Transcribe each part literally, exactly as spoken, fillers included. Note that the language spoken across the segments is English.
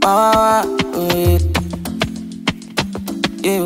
Wah wah wah, oh yeah. Yeah.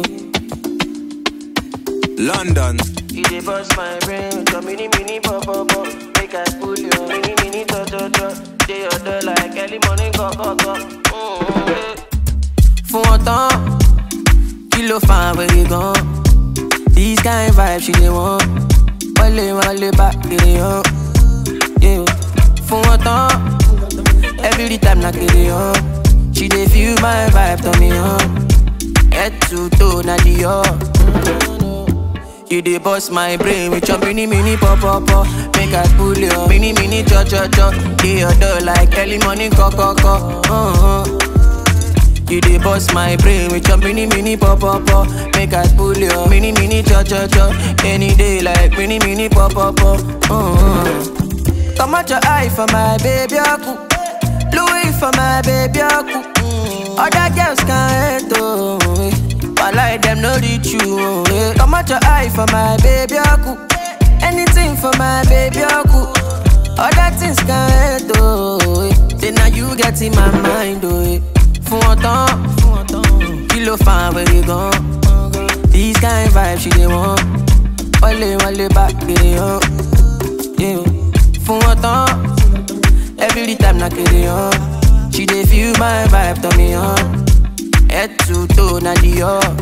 London. You dey bust my brain with your mini mini pop pop pop. Make I pull your mini mini to to to. Dey your door like early morning go go go. Mm-hmm. Fún wọn tán, kí ló fa where you gone? These kind vibes she dey want. Wale wale back dey on. Yeah. Fún wọn tán, every time na kere on. She dey feel my vibe, turn me on. Head to toe na the up. You dey bust my brain with your mini mini pop pop pop. Make I pull your mini mini cho cho cho. Dey your door like early morning co co co. Uh-huh. You dey bust my brain with your mini mini pop pop pop. Make I pull your mini mini cho cho cho. Any day like mini mini pop pop pop. Uh-huh. Come out your eye for my baby aku. Louis for my baby aku. Other girls can't handle me. I like them no reach you. Yeah. Come out your eye for my baby aku. Anything for my baby aku. Other things can't handle. Say now you get in my mind. Oh, yeah. Fún wọn tán, kí ló fa where you gone? These kind vibes she dey want. Wale wale back dey on. Yeah. Fún wọn tán, every time na kere on. She dey feel my vibe, turn me on. Head to toe na the up.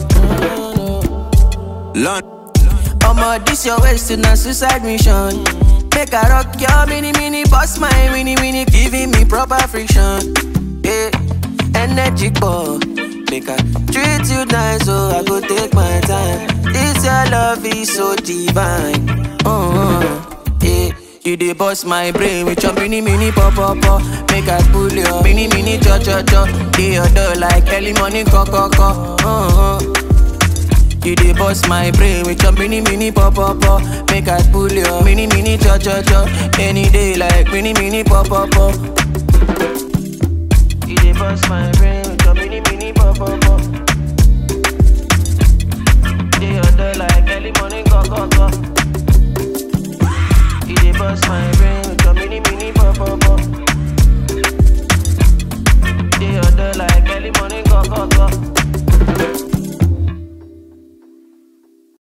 London. Omo, this your waist to na suicide mission. Make I rock your mini mini, bust my mini mini, giving me proper friction. Yeah, energy ball. Make I treat you nice, so I go take my time. This your love is so divine. Uh-huh. Yeah, you dey bust my brain with your mini mini pop pop pop. Make I pull your mini mini cho cho cho. Dey your door like early morning co co co. Uh-huh. You dey bust my brain with your mini mini pop pop pop. Make I pull your mini mini cho cho cho. Any day like mini mini pop pop pop. You dey bust my brain.